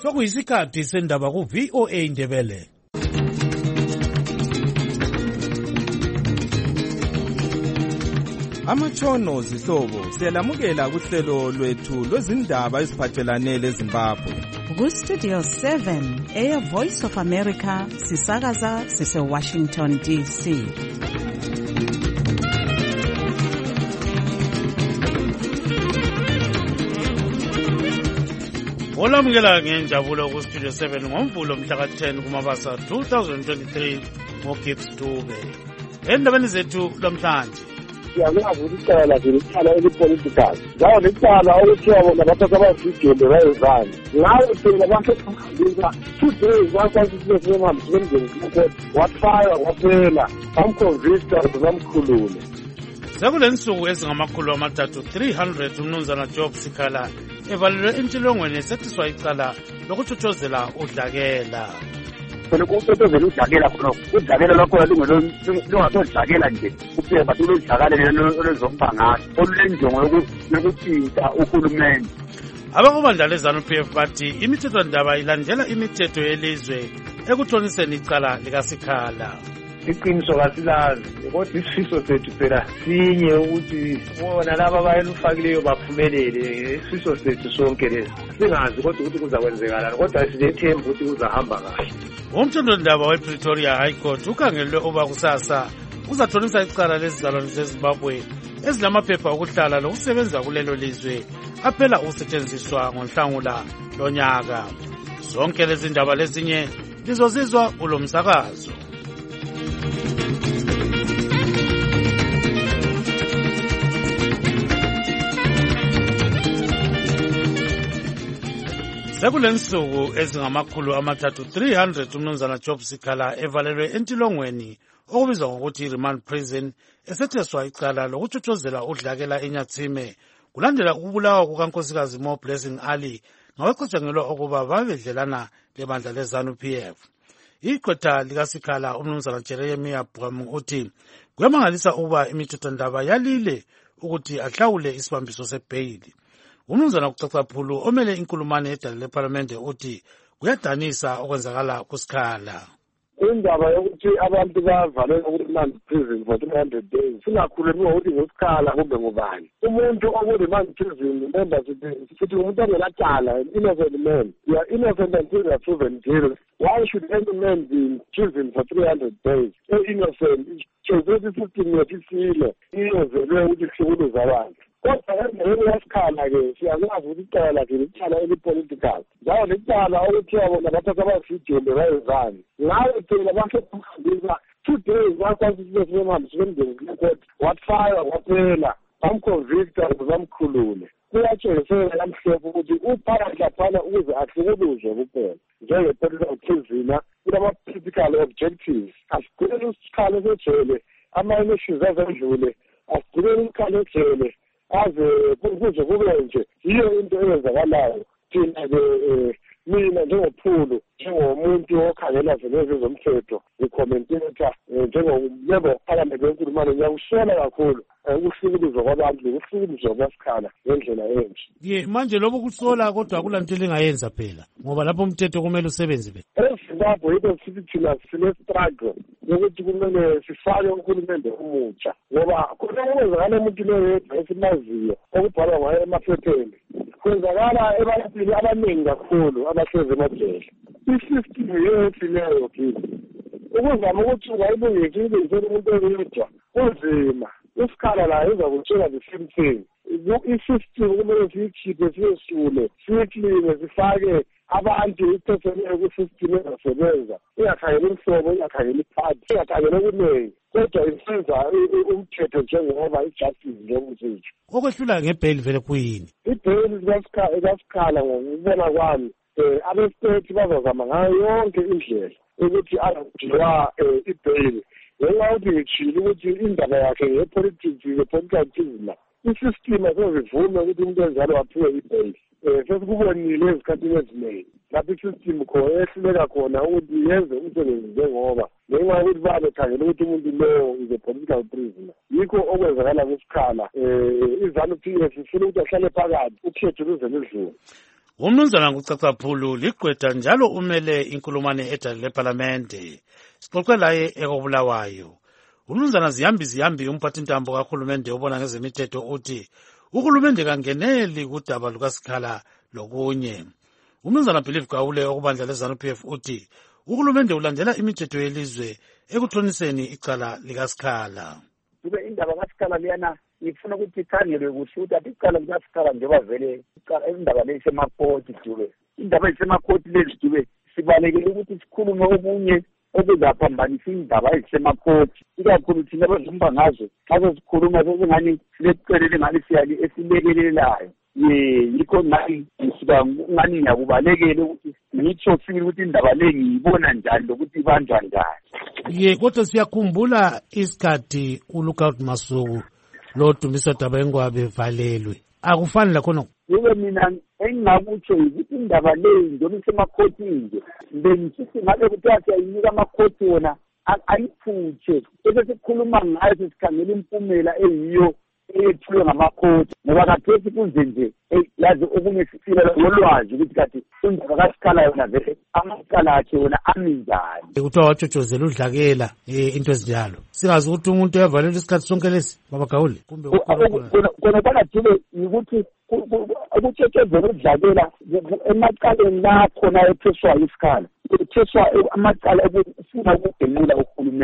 Sokuyisikhathi sendaba ku VOA Indebele. Amatshono zihlobo siyalamukela kuhlelo lwethu lwezindaba eziphathelane leZimbabwe. Ku-Studio 7 Air Voice of America sisakaza sise-Washington DC. Olamukela ngenjabulo ku-Studio 7 ngoMvulo mhla ka-10 kuMabasa 2023 ngoGibbs Dube. Endabeni zethu lamhlanje siyakwazi ukuthi icala licala elipolitical ngawo licala okuthiwa bona bathatha abavidiyo bayezani ngawo phela basekhambisa 2 days bakwazi semhambi semndeni kukhona wafaya kwaphela bamconvicta bamkhulule. sekule nsuku ezingamakhulu amathathu 300 umnumzana Job Sikhala evalelwe entilongweni esethiswa icala lokuthuthuzela udlakela. Phela ukuthuthuzela udlakela khona udlakela lokho lungatodlakela nje kuphela bathi udlakela lolezomphakathi olulenjongo yokuthinta uhulumeni. Abakubandla leZANU-PF bathi imithethwandaba ilandela imithetho yelizwe ekuthoniseni icala likaSikhala. Iqiniso kasilazi kodwa isifiso sethu phela sinye ukuthi bona laba abayelufakileyo baphumelele. Isifiso sethu sonke lesi singazi kodwa ukuthi kuzakwenzekala kodwa sinethemba ukuthi kuzahamba kahle. Umthethwandaba wePretoria High Court ukhangelwe oba kusasa uzathonisa icala lezizalwane zeZimbabwe ezilamaphepha okuhlala lokusebenza kulelo lizwe aphela ukusetshenziswa ngoNhlangula lonyaka. Zonke lezi ndaba lezinye lizozizwa kulo msakazo. Sekule nsuku ezingamakhulu amathathu 300 umnumzana Job Sikhala evalelwe entilongweni okubizwa ngokuthi remand prison esetheswa icala lokuthuthuzela udlakela eNyatsime kulandela ukubulawa kukankosikazi Mo Blessing Ali ngabacatshangelwa ukuba babedlelana lebandla leZANU-PF. Iqotha likaSikhala umnumzana Jeremiah Bram uthi kuyamangalisa ukuba imithethwandaba yalile ukuthi ahlawule isibambiso sebhayili. Umnumzana kucacaphulu omele inkulumane edale leParlamente uthi kuyadanisa okwenzakala kuSikhala. Indaba yokuthi abantu bavalelwe ku-remand prison for 300 days singakhulumi ngokuthi ngoSikhala kumbe ngubani. Umuntu oku-remand prison member sithi umuntu ongelacala, an innocent man. You are innocent until you are proven guilty. Why should any man be in prison for 300 days? Innocent. Ukuthi system yethu isile iyenzelwe ukuthi kuhlukuluza abantu. Kodwa endleleni yaSikhala-ke siyakwazi ukuthi icala lakhe licala elipolitical ngawo licala okuthiwa bona bathatha abavidiyo bayezani ngawo phela basekhambisa 2 days bakwazi ukuthi semhambi semndeni kukhona wafaya kwaphela bamconvicta bamkhulule. Kuyatshengisela namhlophe ukuthi uphakathi laphana ukuze ahlukuluzwe kuphela njenge-political prisoner kunama-political objectives. Asigcinele isikhala esejele ama-elections azendlule asigcinele isikhala ejele aze kuze kube nje yiyo into eyenzakalayo. Thina-ke mina njengophulu njengomuntu okhangela zezomthetho ngikhomenteta njengomember wephalamende wenkulumane ngiyakusola kakhulu ukuhlukuluzwa kwabantu nokuhlukuluzwa kwaSikhala ngendlela enje. Manje lobo kusola kodwa akulanto elingayenza phela ngoba lapho umthetho kumele usebenze phela. eZimbabwe yinto sithi thina sine-struggle yokuthi kumele sifake uhulumende omutsha ngoba khona kwenzakala emuntwini oyedwa esimaziyo okubhalwa ngayo emaphepheni kwenzakala ebantwini abaningi kakhulu abahlezi emajele. I-system yethu leyo kithi ukuzama ukuthi ungayilungisa ilungisele umuntu oyedwa kunzima. uSikhala layo uzakutshela the same thing. I-system kumele siyikhiphe siyesule siyikline sifake abantu ipheseleyo ku-system ezasebenza ingakhangela imhlobo ingakhangela iphathi ingakhangela okuningi kodwa isenza umthetho njengoba ijustice njengokusitsho. Okwehlula ngebhayili vele kuyini? Ibhayili likaSikhala ngokubona kwami abestate bazazama ngayo yonke indlela ukuthi azadliwa ibhayili ngenxa yokuthi ngitshile ukuthi indaba yakhe ngepolitics nge-political prisoner. I-system asezivume ukuthi umuntu enjalo waphiwe ibhayili. Sesikubonile ezikhathini eziningi lapho i-system khona ehluleka khona ukuthi yenze umsebenzi njengoba ngenxa yokuthi babekhangela ukuthi umuntu lowo is a political prisoner. Yikho okwenzakala kuSikhala. iZANU-PF ifuna ukuthi ahlale phakathi ukhetho luze ludlule. Umnumzana Kucacaphulu ligqwetha njalo umele inkulumane edale leParlamente. Sixoxe laye ekobulawayo. Umnumzana Zihambi umphathintambo kahulumende obona ngezemithetho uthi uhulumende kangeneli kudaba lukaSikhala lokunye. Umnumzana Believe Gawule okubandla leZANU-PF uthi uhulumende ulandela imithetho yelizwe ekuthoniseni icala likaSikhala. Kube indaba kaSikhala liyana ngifuna ukuthi ikhangelwe kuhle ukuthi icala likaSikhala njengoba vele indaba le isemakhoti dube. Indaba isemakhoti lezi dube sibalekele ukuthi sikhulume okunye okuzaphambanisa indaba ezisemakhoti. Ikakhulu thina abazimba ngazo xa sikhuluma sesingani silecelele ngani siyali esilekelelayo. Yikho ngani ngisuka ngani ngiyakubalekele ukuthi ngitsho sibili ukuthi indaba le ngiyibona njani lokuthi ibanjwa njani. Kodwa siyakhumbula isikhathi uLookout Masuku lo Dumiso Dabengwabe valelwe. Akufani lakhona. Yebo mina engingakutsho ukuthi indaba le njengoba isemakhoti nje bengisithi ngabe kuthiwa siyayinika amakhoti wona ayiphutshe bese sikhuluma ngayo sesikhangela impumela eyiyo eyethulwe ngamakhoti ngoba kathesi kunje nje yazi okunye sifila ngolwazi ukuthi kathi indaba kaSikhala yona vele amacala akhe wona aminjani. Kuthiwa watshotshozela udlakela into ezinjalo. Singazi ukuthi umuntu uyavalelwa isikhathi sonke lesi Baba Gawule kumbe kona banadube ukuthi ukutshotshozela udlakela emacaleni la khona etheswayo iSikhala. Etheswa amacala ufuna ukugenqula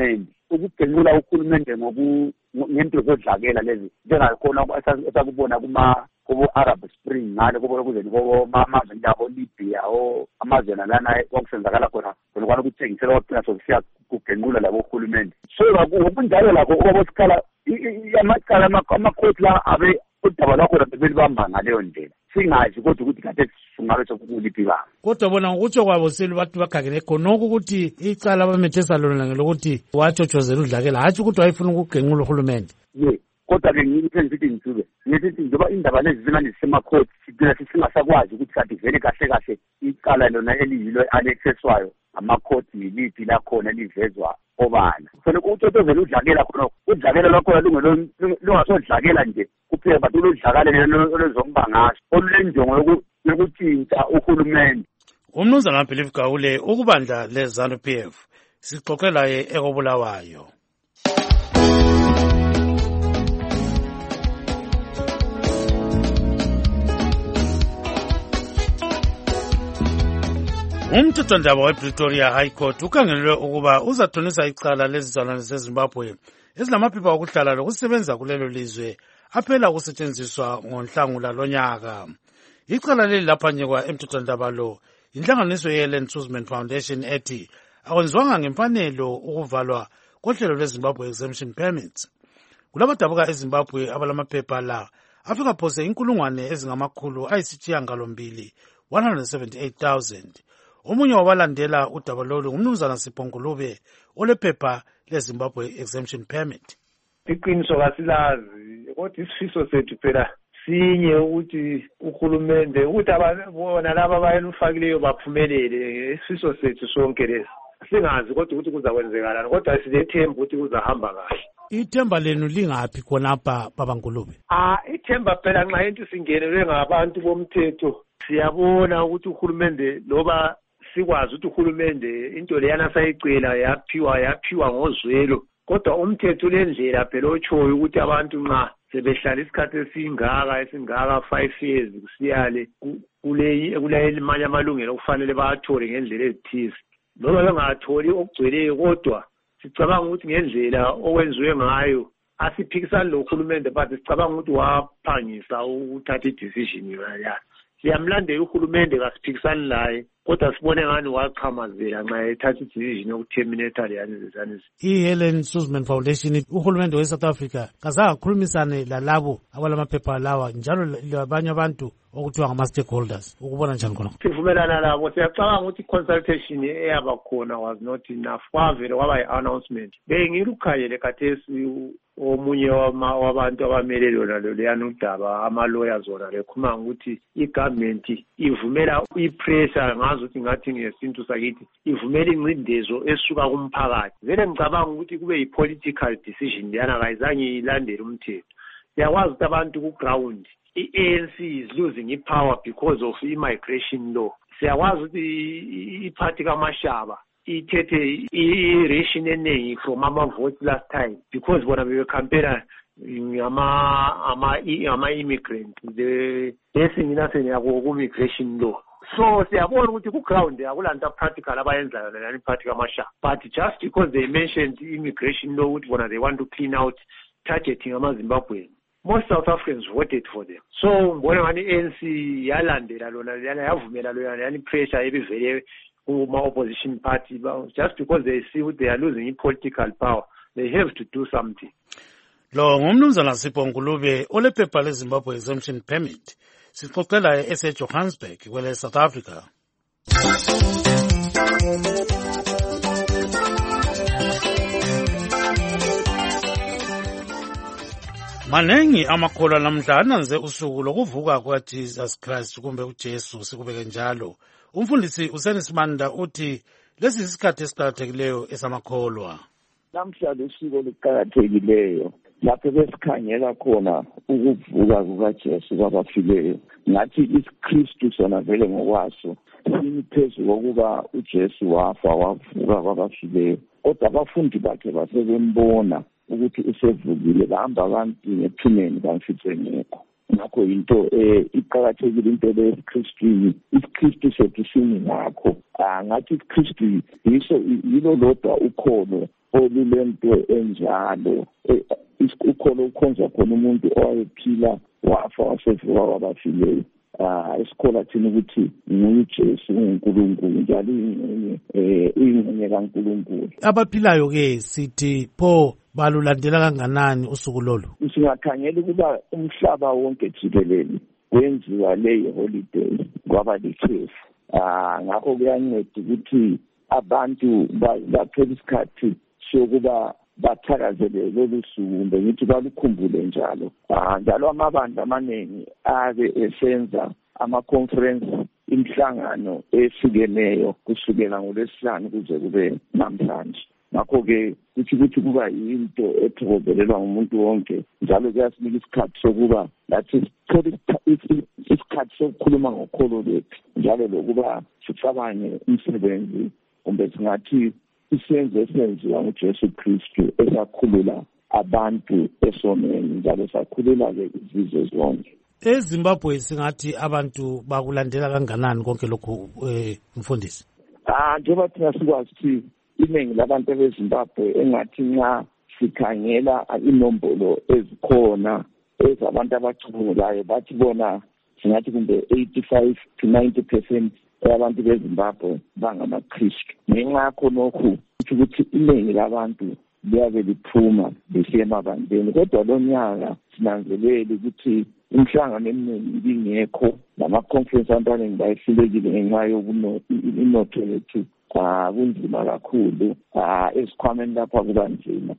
uhulumende ngento zodlakela lezi njengakhona esakubona kubo-Arab Spring ngale kuzeni amazwe njabo Libya amazwe nalana kwakusenzakala khona kwana ukuthengisela waqina sokusiya kugenqula labo uhulumende. So ngokunjalo lakho obaboSikhala amacala amakhoti la abe udaba lwakho belibamba ngaleyo ndlela singazi kodwa ukuthi kade singabe sokuliphi ba. Kodwa bona ngokutsho kwabo bathi bakhangele khonoko ukuthi icala abamethesa lona ngelokuthi watshotshozela udlakela hatshi ukuthi wayefuna ukugenqula uhulumende. Kodwa-ke ngithi njengoba indaba lezi zingani zisemakhoti sigcina singasakwazi ukuthi kanti vele kahle icala lona eliyilo aletheswayo amakhoti yiliphi lakhona livezwa obala. Sonke utshotshozela udlakela khona udlakela lwakhona lungasodlakela nje kuphela but uludlakala lolozomba ngaso olulenjongo yokutshintsha uhulumende. Umnumzana Believe Gawule ukubandla leZANU-PF sixoxe laye ekobulawayo. Umthethwandaba wePretoria High Court ukhangelelwe ukuba uzathonisa icala lezizalwane zeZimbabwe ezilamaphepha okuhlala lokusebenza kulelo lizwe aphela ukusetshenziswa ngoNhlangula lonyaka. Icala leli laphanyekwa emthethwandaba lo inhlanganiso yeLand Suzman Foundation ethi akwenziwanga ngemfanelo ukuvalwa kohlelo lweZimbabwe Exemption Permits. Kulabadabuka eZimbabwe abalamaphepha la afika phose inkulungwane ezingamakhulu ayisishiyagalombili 178,000. Omunye wabalandela udaba lolu ngumnumzana Sipho Ngulube olephepha leZimbabwe Exemption Permit. Iqiniso kasilazi kodwa isifiso sethu phela sinye ukuthi uhulumende ukuthi abona laba abayelufakileyo baphumelele. Isifiso sethu sonke lesi singazi kodwa ukuthi kuzakwenzekalani kodwa silethemba ukuthi kuzahamba kahle. Ithemba lenu lingaphi khonapha Baba Ngulube? Ithemba phela nxa into singenelwe ngabantu bomthetho siyabona ukuthi uhulumende loba sikwazi ukuthi uhulumende into leyana sayicela yaphiwa ngozwelo kodwa umthetho lendlela phela otshoyo ukuthi abantu nxa sebehlala isikhathi esingaka 5 years kusiyale kule manye amalungelo okufanele bawathole ngendlela ezithize noma bengatholi okugcweleyo kodwa sicabanga ukuthi ngendlela okwenziwe ngayo asiphikisani lo uhulumende but sicabanga ukuthi waphangisa ukuthatha i-decision yona. Siyamlandela uhulumende kasiphikisani laye kodwa sibone ngani waqhamazela nxa ethatha i-decision yokuterminate leyani zezanisi. I-Helen Suzman Foundation uhulumende we-South Africa kazakhulumisane lalabo abalamaphepha lawa njalo labanye abantu okuthiwa ngama-stakeholders ukubona njani khona? Sivumelana labo siyacabanga ukuthi i-consultation eyaba khona was not enough kwavele kwaba yi-announcement. Bengilukhanyele khathesi omunye wabantu abamele lona loluyana udaba ama-lawyers wona lekhuluma ukuthi i-government ivumela i-pressure ngazi ukuthi ngathi ngesintu sakithi ivumela ingcindezo esuka kumphakathi. Vele ngicabanga ukuthi kube yi-political decision leyana kayizange ilandele umthetho. Siyakwazi ukuthi abantu ku-ground i-ANC is losing i-power because of i-migration law. Siyakwazi ukuthi iphathi kaMashaba ithethe i-ration eningi from ama-votes last time because bona bebecampaigna ama-immigrants esinginatheni yabo ku-migration law. So siyabona ukuthi ku-ground akulanto practical abayenzayo lani iphathi kaMashaba, but just because they mentioned immigration law ukuthi bona they want to clean out targeting ama-Zimbabweans, most South Africans voted for them. So ngibona ngani i-ANC yalandela lona yavumela lona yani pressure ebivele kuma-opposition party just because they see what they are losing political power, they have to do something. Lo ngumnumzana Sipho Ngulube olephepha leZimbabwe Exemption Permit. Sixoxela eSeJohannesburg kwele South Africa. Manengi amakholwa namhla ananze usuku lokuvuka kukaJesus Christ kumbe uJesu sikubeke njalo. Umfundisi uSenismanda uthi lesi isikhathi esiqhakathekileyo esamakholwa. Namhla lesiko liqhakathekileyo lapho besikhangela khona ukuvuka kukaJesu kwabafileyo. Ngathi iKristu sona vele ngokwaso siphezu kokuba uJesu wafa wavuka kwabafileyo. Kodwa abafundi bakhe basebembona ukuthi usevukile, bahamba abantu ngephimeni bamfice ngekho. Ngakho into iqhakathekile into leKristu, iKristu sethu sini ngakho. Ngathi iKristu yilo lodwa ukholo olulento enjalo, ukholo ukhonza khona umuntu owayephila wafa wasevuka kwabafileyo. Esikhola thina ukuthi nguJesu uNkulunkulu njalo ingcenye kaNkulunkulu. Abaphilayo ke sithi pho balulandela kanganani usuku lolu? Singakhangela ukuba umhlaba wonke jikelele wenziwa leyo holiday kwaba likhefu. Ngakho kuyanceda ukuthi abantu baphela isikhathi sokuba bathakazele lolu suku kumbe ngithi balukhumbule njalo. Njalo amabandla amaningi abe esenza ama-conference, imihlangano ehlukeneyo kusukela ngoLwesihlanu kuze kube namhlanje. Ngakho-ke ukuthi kuba yinto ethokozelelwa ngumuntu wonke, njalo kuyasinika isikhathi sokuba lathi sithole isikhathi sokukhuluma ngokholo lwethu, njalo lokuba sicabange umsebenzi kumbe singathi isenzo esenziwa nguJesu Kristu esakhulula abantu esonweni, njalo sakhulula-ke izizwe zonke. EZimbabwe singathi abantu bakulandela kanganani konke lokhu mfundisi? Njengoba thina sikwazi ukuthi iningi labantu beZimbabwe engathi nxa sikhangela inombolo ezikhona ezabantu abacubungulayo bathi bona singathi kumbe 85 to 90% abantu beZimbabwe bangamaKristu. Ngenxa yakho lokhu ukuthi iningi labantu liyabe liphuma lisiya emabandleni, kodwa lo nyaka sinanzelele ukuthi imihlangano eminingi ibingekho, nama-conference abantu abaningi bayehlulekile ngenxa yokunotho yethu kunzima kakhulu, esikhwameni lapha kuba nzima.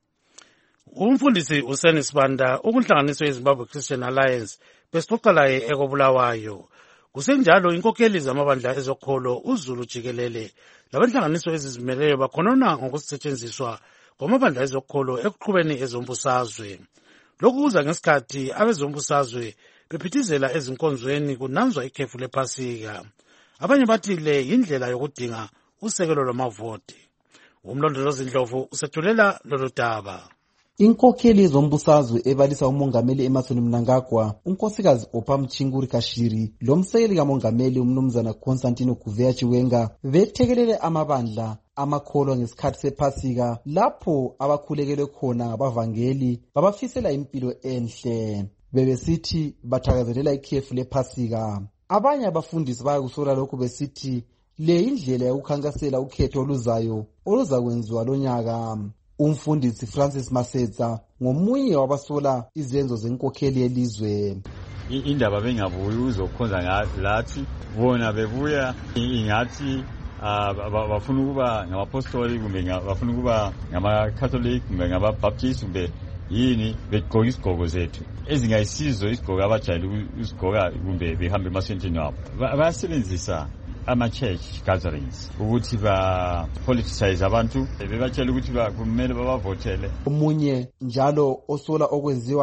Umfundisi uSenismanda ukunhlanganiswa yeZimbabwe Christian Alliance besixoxa laye ekobulawayo. Kusenjalo inkokheli zamabandla ezokholo uZulu jikelele labanhlanganiso ezizimeleyo bakhonona ngokusetshenziswa kwamabandla ezokholo ekuqhubeni ezombusazwe. Lokhu kuza ngesikhathi abezombusazwe bephithizela ezinkonzweni kunanzwa ikhefu lePhasika. Abanye bathi le yindlela yokudinga usekelo lwamavoti. Umlondolozi Ndlovu usethulela lolu daba. Inkokheli zombusazwe ebalisa umongameli Emmerson Mnangagwa, unkosikazi Opa Mchinguri Kashiri, lomsekeli kamongameli umnumzana Constantino Guvea Chiwenga bethekelele amabandla amakholwa ngesikhathi sePhasika lapho abakhulekelwe khona ngabavangeli babafisela impilo enhle. Bebesithi bathakazelela ikhefu lePhasika. Abanye abafundisi bayakusola lokhu besithi le indlela yokukhankasela ukhetho oluzayo oluzakwenziwa lonyaka. Umfundisi Francis Masetsa ngomunye wabasola izenzo zenkokheli yelizwe. Indaba bengabuyi uzokhonza lathi bona bebuya ingathi bafuna ukuba ngabapostoli kumbe bafuna ukuba ngamaCatholic kumbe ngababaptist kumbe yini, begqoka isigqoko zethu ezingayisizo isigqoko abajayele usigqoka kumbe behambe emasentini wabo. Bayasebenzisa ama-church gatherings ukuthi ba-politicize abantu, bebatshela ukuthi kumele babavotele. Omunye njalo osola okwenziwa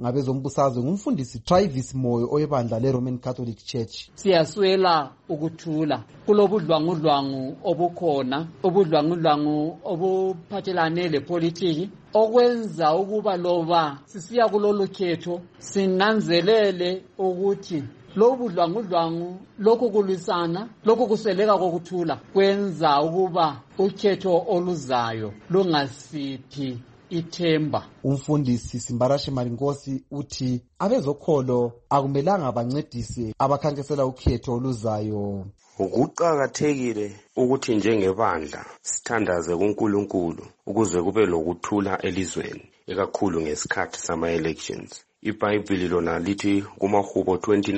ngabezombusazwe ngumfundisi Travis Moyo oyebandla leRoman Catholic Church. Siyaswela ukuthula kulobudlwangudlwangu obukhona, ubudlwangudlwangu obuphathelane lepolitiki, okwenza ukuba loba sisiya kulolu khetho sinanzelele ukuthi lobu budlwangudlwangu, lokhu kulwisana, lokhu kusweleka kokuthula kwenza ukuba ukhetho oluzayo lungasiphi ithemba. Umfundisi Simbarashe Marinkosi uthi abezokholo akumelanga bancedise abakhankesela ukhetho oluzayo. Kuqakathekile ukuthi njengebandla sithandaze kuNkulunkulu ukuze kube lokuthula elizweni, ikakhulu ngesikhathi sama-elections. IBhayibheli lona lithi kumaHubo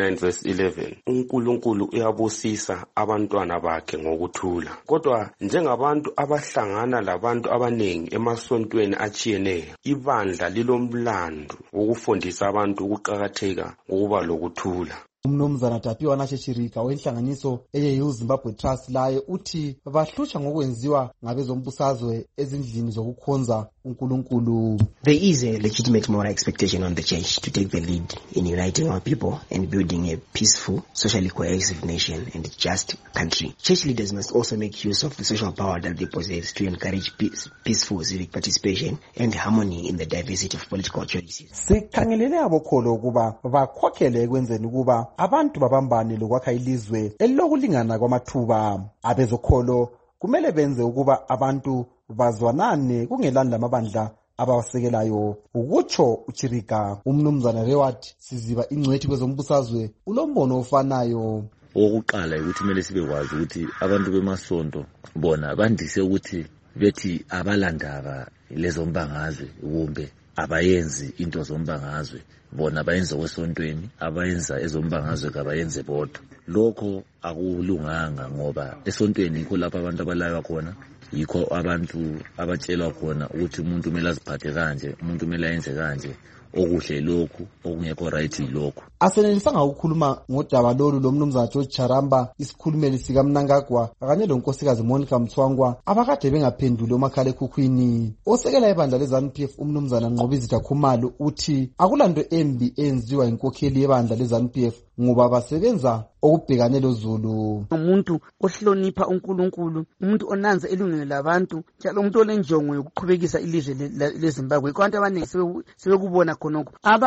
29:11, uNkulunkulu uyabusisa abantwana bakhe ngokuthula. Kodwa njengabantu abahlangana labantu abanengi emasontweni atshiyeneyo, ibandla lilomlando wokufundisa abantu ukuqakatheka kokuba lokuthula. Umnumzana Tapiwa Nashechirika wenhlanganiso eyeYouth Zimbabwe Trust laye uthi bahlutsha ngokwenziwa ngabezombusazwe ezindlini zokukhonza uNkulunkulu. There is a legitimate moral expectation on the church to take the lead in uniting our people and building a peaceful, socially cohesive nation and just country. Church leaders must also make use of the social power that they possess to encourage peaceful civic participation and harmony in the diversity of political choices. Sikhangelele abokholo ukuba bakhokhele ekwenzeni ukuba abantu babambane lokwakha ilizwe elilokulingana kwamathuba. Abezokholo kumele benze ukuba abantu bazwanane kungelani lamabandla abawasekelayo, ukutsho uChirika. Umnumzana Reward Siziba ingcwethi kwezombusazwe ulombono ofanayo. Okokuqala ukuthi kumele sibekwazi ukuthi abantu bemasonto bona bandise ukuthi bethi abalandaba lezombangazwe kumbe abayenzi into zombangazwe, bona bayenza kwesontweni, abayenza ezombangazwe kabayenze bodwa. Lokho akulunganga ngoba esontweni yikho lapho abantu abalaywa khona, yikho abantu abatshelwa khona ukuthi umuntu kumele aziphathe kanje, umuntu kumele ayenze kanje, okuhle lokhu, okungekho right lokhu. Asenelisanga ukukhuluma ngodaba lolu lomnumzana George Charamba, isikhulumeli sika Mnangagwa kanye lonkosikazi Monica Mthwangwa abakade bengaphenduli omakhalekhukhwini. Osekela ibandla leZANU-PF umnumzana Nqobizitha Khumalo uthi akulanto embi enziwa inkokheli yebandla leZANU-PF ngoba basebenza okubhekane lozulu. Umuntu ohlonipha uNkulunkulu, umuntu onanza ilungelo labantu, njalo umuntu olenjongo yokuqhubekisa ilizwe leZimbabwe. Abantu abaningi sebekubona khonokho.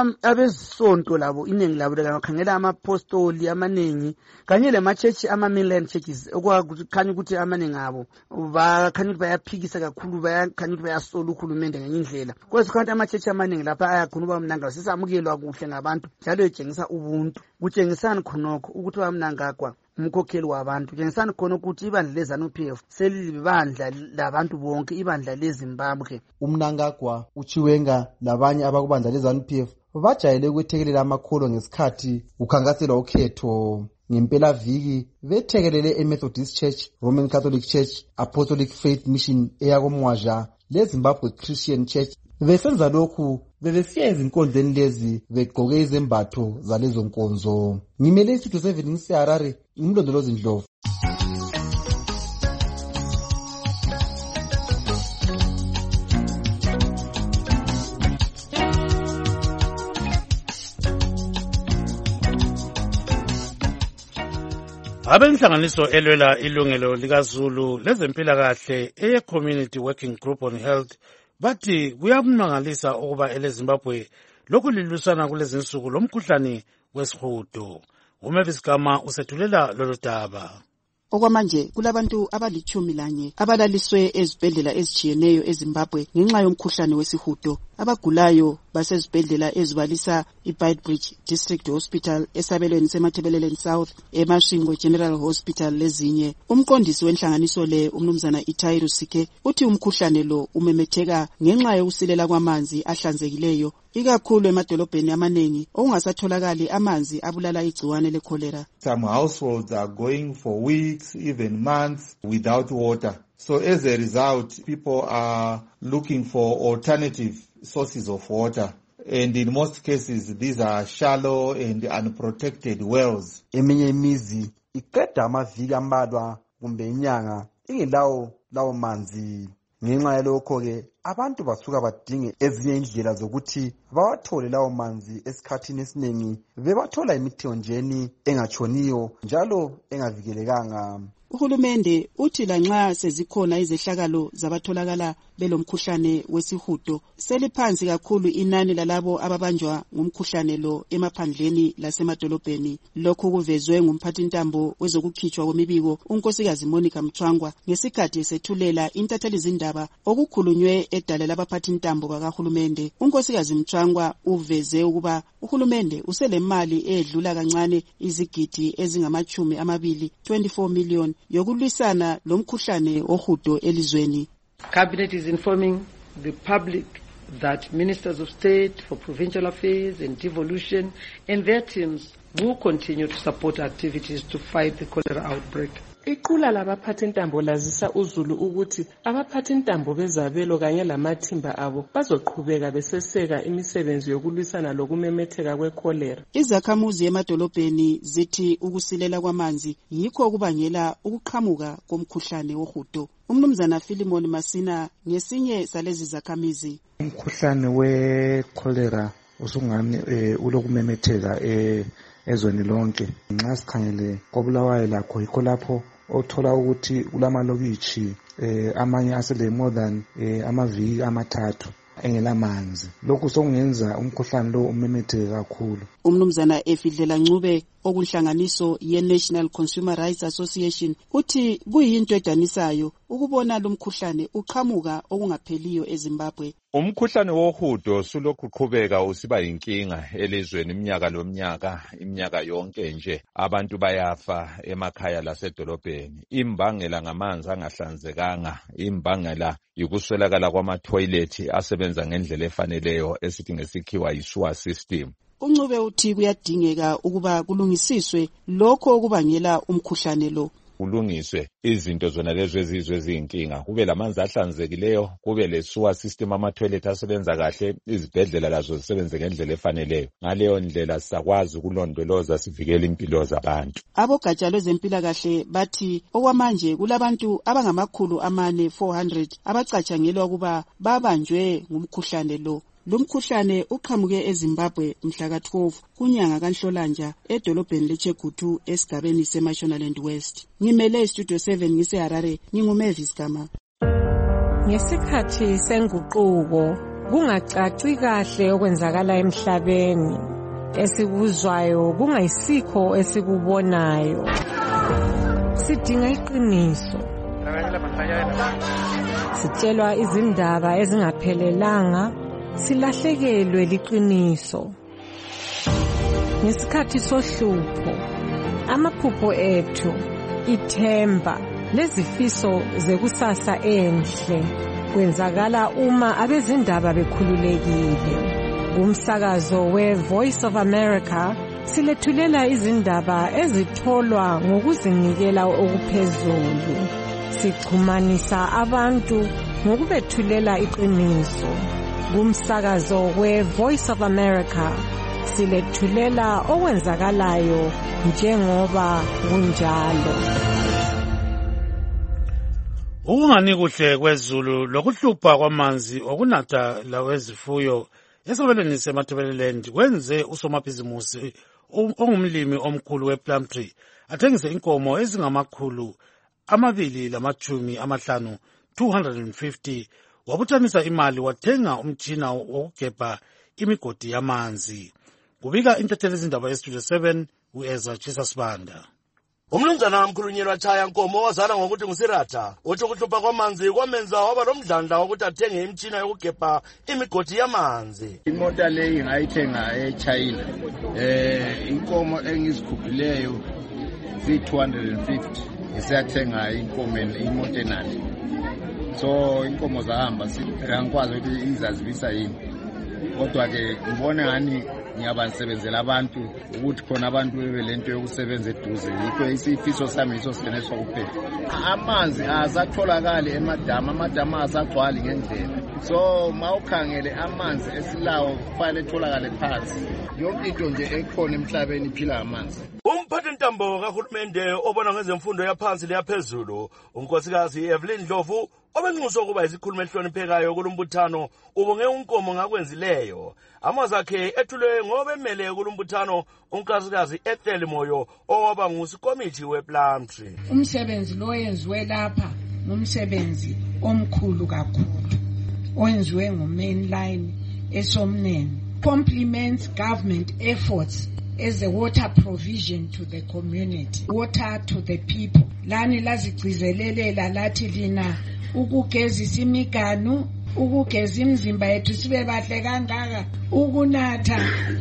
Abezisonto labo iningi labo bakhangela amapostoli amaningi kanye lemachechi ama-mainland churches okwakukhanya ukuthi amaningi abo bakhanya ukuthi bayaphikisa kakhulu, bayakhanya ukuthi bayasola uhulumende ngenye indlela. Kwesikhathi amachechi amaningi lapha ayakhona uba Mnangagwa sisamukelwa kuhle ngabantu, njalo etshengisa ubuntu. Kutshengisani khonokho ukuthi uMnangagwa umkhokheli wabantu, kutshengisani khonokho ukuthi ibandla leZANU-PF selibandla labantu bonke, ibandla leZimbabwe. uMnangagwa, uChiwenga labanye abakubandla leZANU-PF bajayele ukwethekelela amakholo ngesikhathi kukhankaselwa ukhetho. Ngempela viki bethekelele eMethodist Church, Roman Catholic Church, Apostolic Faith Mission eyakomwaja leZimbabwe Christian Church. Besenza lokhu bebesiya ezinkondleni lezi begqoke izembatho zalezo nkonzo. Ngimele isitho 7 ngiseHarare, ngimlondolozi Ndlovu. Abenhlanganiso elwela ilungelo likaZulu lezempilakahle eye-Community Working Group on Health bathi kuyamangalisa ukuba eleZimbabwe lokhu lilwisana kulezinsuku lomkhuhlane wesihudo. Umavis Gama usethulela lolu daba. Okwamanje kulabantu abali-11 abalaliswe ezibhedlela ezitshiyeneyo eZimbabwe ngenxa yomkhuhlane wesihudo. Abagulayo basezibhedlela ezibalisa iBeitbridge District Hospital, esabelweni seMathebeleleni South, eMasvingo General Hospital lezinye. Umqondisi wenhlanganiso le umnumzana Itairu Sike uthi umkhuhlane lo umemetheka ngenxa yokusilela kwamanzi ahlanzekileyo, ikakhulu emadolobheni amanengi okungasatholakali amanzi abulala igciwane lecholera. Some households are going for weeks, even months without water. So as a result, people are looking for alternative sources of water. And in most cases, these are shallow and unprotected wells. Eminye imizi iqeda amaviki ambalwa kumbe inyanga ingelawo manzi. Ngenxa yalokho-ke abantu basuka badinge ezinye indlela zokuthi bawathole lawo manzi esikhathini esiningi bebathola emithonjeni engatshoniyo njalo engavikelekanga. Uhulumende uthi lanxa sezikhona izehlakalo zabatholakala belomkhuhlane wesihudo seliphansi kakhulu inani lalabo ababanjwa ngumkhuhlane lo emaphandleni lasemadolobheni. Lokhu kuvezwe ngumphathintambo wezokukhitshwa kwemibiko unkosikazi Monica Mthwangwa ngesikhathi esethulela intatheli zindaba okukhulunywe edale labaphathintambo bakahulumende. Unkosikazi Mthwangwa uveze ukuba uhulumende uselemali edlula kancane izigidi ezingama-20 24 million yokulwisana lomkhuhlane wohudo elizweni. Cabinet is informing the public that Ministers of State for Provincial Affairs and Devolution and their teams will continue to support activities to fight the cholera outbreak. Iqula labaphathintambo lazisa uZulu ukuthi abaphathintambo bezabelo kanye lamathimba abo bazoqhubeka beseseka imisebenzi yokulwisana lokumemetheka kwekholera. Izakhamuzi emadolobheni zithi ukusilela kwamanzi yikho okubangela ukuqhamuka komkhuhlane wohudo. Umnumzana Philemon Masina ngesinye salezi zakhamizi. Umkhuhlane wekholera usungani ulokumemetheka ezweni lonke. Nxa sikhangele koBulawayo lakho yikho lapho othola ukuthi kulamalokitshi amanye asele more than amaviki amathathu engelamanzi. Lokhu sokungenza umkhuhlane lo umemetheke kakhulu. Umnumzana Efidlela Ncube okunhlanganiso ye-National Consumer Rights Association uthi kuyinto edanisayo ukubona lo mkhuhlane uqhamuka okungapheliyo eZimbabwe. Umkhuhlane wohudo sulokhu qhubeka usiba yinkinga elizweni iminyaka yonke nje. Abantu bayafa emakhaya lasedolobheni. Imbangela ngamanzi angahlanzekanga, imbangela yikuswelakala kwama-toilet asebenza ngendlela efaneleyo esithi ngesikhiwa yi-sewer system. Uncube uthi kuyadingeka ukuba kulungisiswe lokho okubangela umkhuhlane lo. Kulungiswe izinto zona lezo ezizwe eziyinkinga, kube lamanzi ahlanzekileyo, kube le-sewer system, ama-toilet asebenza kahle, izibhedlela lazo zisebenze ngendlela efaneleyo. Ngaleyo ndlela sisakwazi ukulondoloza sivikele impilo zabantu. Abogatsha lwezempilakahle bathi okwamanje kulabantu abangama-400 abacatshangelwa ukuba babanjwe ngumkhuhlane lo. Lo mkhuhlane uqhamuke eZimbabwe mhla ka-12 kunyanga kaNhlolanja edolobheni leChegutu esigabeni seMashonaland West. Ngimele iStudio 7 ngiseHarare, nginguMavis Gama. Ngesikhathi senguquko kungacaci kahle okwenzakala emhlabeni, esikuzwayo kungayisikho esikubonayo. Sidinga iqiniso. Sitshelwa izindaba ezingaphelelanga, silahlekelwe liqiniso. Ngesikhathi sohlupho, amaphupho ethu, ithemba lezifiso zekusasa enhle kwenzakala uma abezindaba bekhululekile. Umsakazo we-Voice of America silethulela izindaba ezitholwa ngokuzinikela okuphezulu. Sixhumanisa abantu ngokubethulela iqiniso. Kumsakazo we-Voice of America silethulela okwenzakalayo njengoba kunjalo. Ukungani kuhle kwezulu lokuhlupha kwamanzi okunatha lawezifuyo esabelweni seMatabeleland kwenze usomabhizimusi ongumlimi omkhulu wePlumtree athengise inkomo ezingama-250 250 wabuthanisa imali wathenga umtshina wokugebha imigodi yamanzi. Kubika intatheli izindaba yeStudio 7 uEzra Chisasibanda. Umnumzana wamkhulunyelwa waTshaya Nkomo wazala ngokuthi nguSiratha uthi ukuhlupha kwamanzi kwamenza waba lomdlandla wokuthi athenge imtshina yokugebha imigodi yamanzi. Imota leyi ngayithenga eChina. Inkomo engizikhuphileyo zi-250 ngisiyathenga inkomo imoto enali. So inkomo zahamba angikwazi ukuthi izazibisa yini. Kodwa ke ngibona ngani ngiyabanisebenzela abantu ukuthi khona abantu bebelento yokusebenza eduze. Yikho isifiso sami iso siseneswa kuphela. Amanzi asatholakala emadama, amadama asagcwali ngendlela. so mawukhangele amanzi esilawo kufanele etholakale phansi yonke into nje ekhona emhlabeni iphila amanzi. Umphathintambo kahulumende obona ngezemfundo yaphansi leyaphezulu unkosikazi Evelyn Ndlovu obenxuswa ukuba isikhulumi ehloniphekayo kulombuthano ubonge unkomo ngakwenzileyo. Amazwi akhe ethulwe ngobemele kulombuthano unkosikazi Ethel Moyo owaba ngusikomiti wePlumtree. Umsebenzi lo yenziwe lapha ngumsebenzi omkhulu kakhulu owenziwe nguMainline eSomnene. Compliments government efforts as a water provision to the community, water to the people. Lani lazigcizelela lathi lina ukugezisa imiganu, ukugeza imizimba yethu sibe bahle kangaka, ukunatha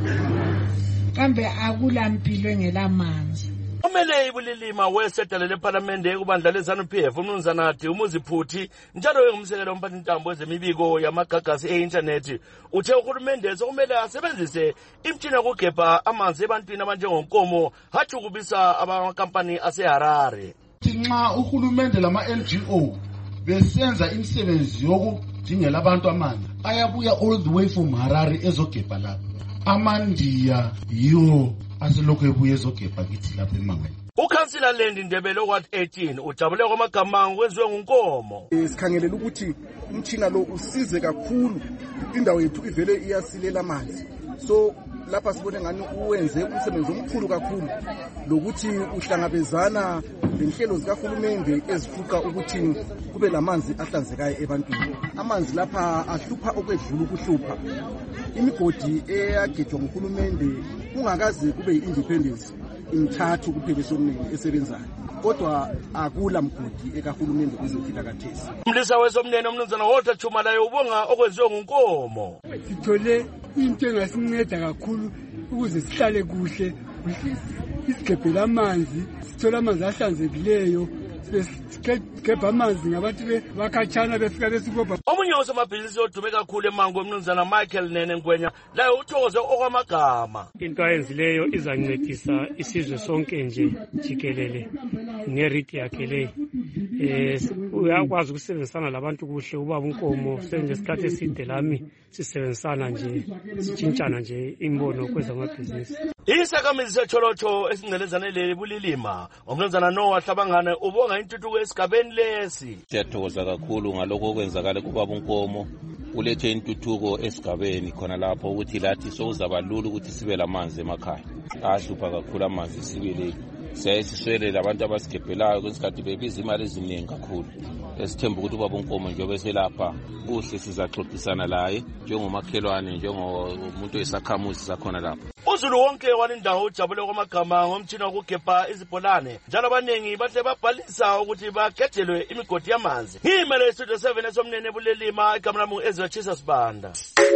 kambe akula mpilo engelamanzi. Umele ibulilima wesedala leParliament ekubandla leZANU-PF uMnumzana Umuziphuthi njalo ngumsekelo womphathintambo wezemibiko yamagagasi e-internet uthe uhulumende sokumele asebenzise imitshina yokugebha amanzi ebantwini abanjengonkomo hathu kubisa amakampani aseHarare. Nxa uhulumende lama-NGO besenza imisebenzi yokudingela abantu amanzi ayabuya all the way from Harare ezogebha lapho. Amandiya yiwo asilokhu ebuye ezogebha kithi lapha emangweni. Ukhansila Lendi Ndebele okwathi 18 ujabule kwamagama kwenziwe ngunkomo. Sikhangelela ukuthi umtshina lo usize kakhulu indawo yethu ivele iyasilela amanzi. So lapha sibone ngani uwenze umsebenzi omkhulu kakhulu lokuthi uhlangabezana lenhlelo zikahulumende ezifuqa ukuthi kube lamanzi ahlanzekayo ebantwini. Amanzi lapha ahlupha okwedlula ukuhlupha. Imigodi eyagejwa nguhulumende kungakaze kube yi-independence imithathu kuphela eSomnene esebenzayo. Kodwa akula mgodi ekahulumende kuzofika kathesi. Umlisa weSomnene uMnumzana Walter Chumalayo ubonga okwenziwe ngunkomo. Sithole into engasinceda kakhulu ukuze sihlale kuhle, isigebhela amanzi, sithola amanzi ahlanzekileyo, sigebha amanzi ngabantu bakhatshana befika besibopha. Omunye osomabhizinisi odume kakhulu eMango uMnumzana Michael Nene Ngwenya laye uthokoze okwamagama. Into ayenzileyo izancedisa isizwe sonke nje jikelele ngeriti yakhe le. Uyakwazi ukusebenzisana labantu kuhle ubaba unkomo sengesikhathi eside lami sisebenzisana nje sitshintshana nje imbono kwezamabhizinisi. Isakhamizi seCholocho esingcelezane leli bulilima uMnumzana Noah Hlabangane ubonga intuthuko esigabeni lesi. Siyathokoza kakhulu ngalokho okwenzakala kubaba unkomo ulethe intuthuko esigabeni khona lapho ukuthi lathi sokuzabalula ukuthi sibe lamanzi emakhaya. Ahlupha kakhulu amanzi sibele. Siyasiswele abantu abasigebhelayo kwesikhathi bebiza imali eziningi kakhulu. Esithemba ukuthi ubaba unkomo njengoba eselapha kuhle sizaxoxisana laye njengomakhelwane njengomuntu esakhamuzi sakhona lapho. Uzulu wonke walindawo ujabule kwamagama ngomtshina wokugebha izibholane njalo abaningi bahle babhalisa ukuthi bakhethelwe imigodi yamanzi. Ngimele Studio 7 eSomnene bulelima igama lami Ezra Chisa Sibanda.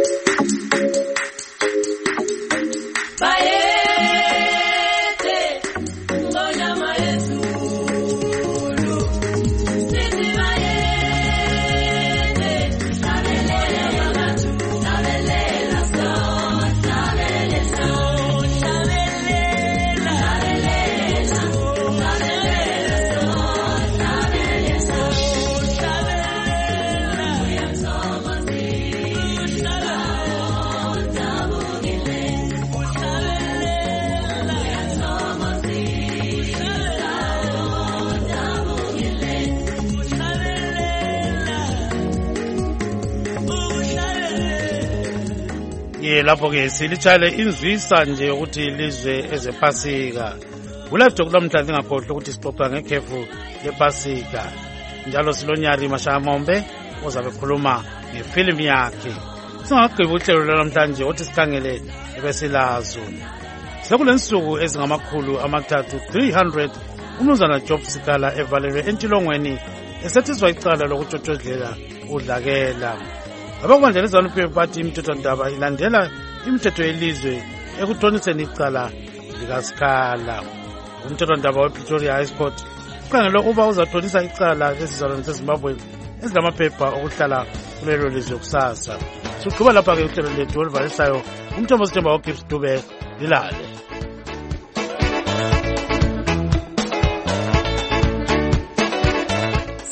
Lapho ke silitshale inzwisa nje ukuthi ilizwe ezePasika. Kulapho kulamhlanje ngakhohle ukuthi sixoxa ngekhefu lePasika. Njalo silonyari Mashamombe ozabe khuluma ngefilm yakhe. Singagqiba uhlelo lwamhlanje ukuthi sikhangele ebesilazo. Sekulensuku ezingamakhulu amathathu 300 uMnumzana Job Sikala evalelwe entilongweni esethizwa icala lokutshotshozela udlakela. Abakubandla leZANU-PF bathi imithethwandaba ilandela imithetho yelizwe ekuthoniseni icala likaSikala. Umthethwandaba wePretoria High Court ukhangelwe ukuba uzathonisa icala lesizalwane seZimbabwe ezilamaphepha okuhlala kulelo lizwe kusasa. Siqhuba lapha-ke uhlelo lethu oluvalisayo umthombo sithemba uGibbs Dube lilale.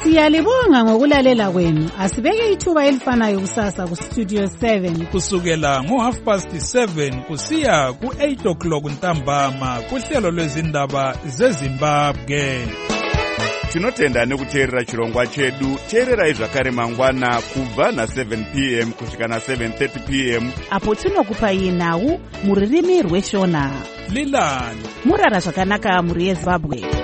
Siyalibonga ngokulalela kwenu. Asibeke ithuba elifanayo kusasa ku Studio 7 kusukela ngo7:30 kusiya ku8:00 ntambama kuhlelo lwezindaba zeZimbabwe. Tinotenda nekuteerera chirongwa chedu. Teererai zvakare mangwana kubva na7 p.m. kusvika na7:30 p.m. apo tinokupai nhau muririmi rweshona. Lilani murara zvakanaka muri yeZimbabwe.